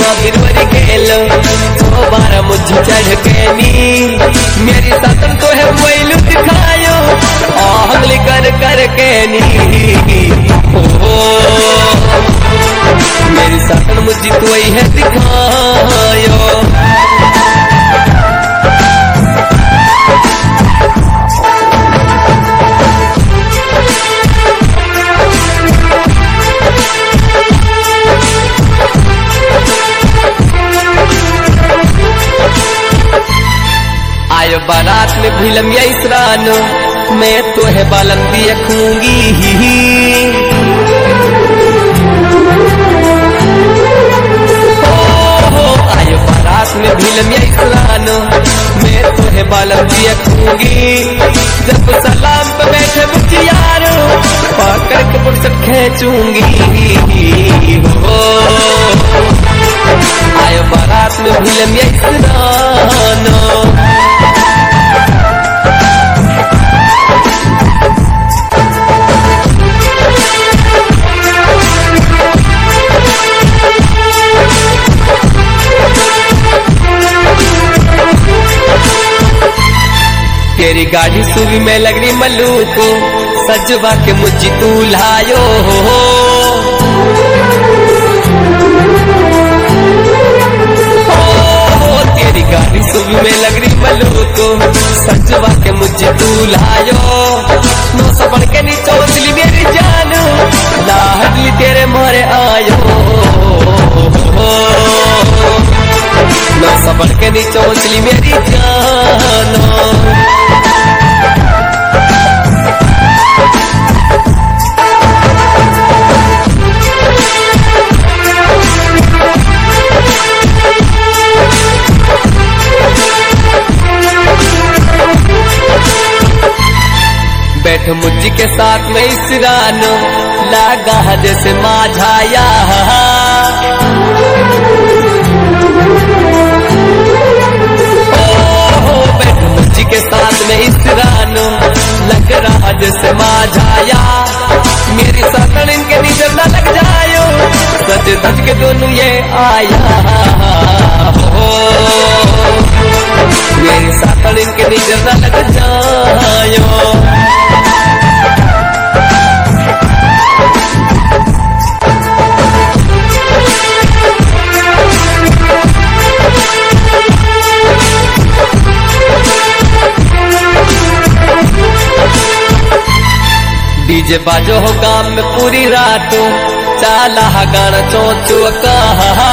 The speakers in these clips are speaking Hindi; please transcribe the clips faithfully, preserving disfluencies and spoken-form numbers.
माँ बिरवरी खेलो तो बारह मुझे चढ़ के नी मेरी सातन तो है मोइलू दिखायो आहली कर कर के नी ओ मेरी सातन मुझे तो ही है दिखायो। आयो बारात में भिलम या इसरानो मैं तो है बालम भी रखूंगी आयो बारात में भिलम या इसरानो मैं तो है बालम भी रखूंगी। जब सलाम पे बैठे मुझे यारो पकड़ के फुर्सत खींचूंगी हो आयो बारात में भिलम या इसरानो। तेरी गाड़ी सुबह में लग रही मल्लू को सजवा के मुझे तू लायो हो तेरी गाड़ी सुबह में लग रही मल्लू को सजवा के मुझे तू लायो। नो सपड़ के नीचे उछली मेरी जान लाडली तेरे मोरे आयो नो सपड़ के नीचे उछली मेरी जान। बैठ मुझी के साथ में इस रानो लागा जैसे माझाया ओ बैठ मुझी के साथ में इस रानो लग रहा जैसे माझाया। मेरी साथन इनके नीचे न लग जायो सच धज के दोनों ये आया हो मेरी साथन इनके नीचे न लग जायो। डीजे बाजो हो गांव में पूरी रात चाला गाना चोचू कहा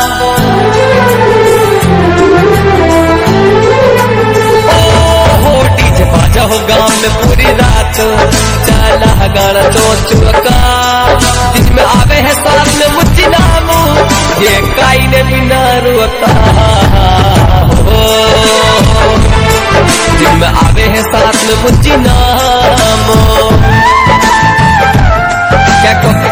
ओ डीजे बाजो हो गांव में पूरी रात चाला गाना चोचू कहा जिसमें आवे है साथ में मुझे नामो ये काई ने बिना रुका जिसमें आवे है साथ में मुझे नामो क्या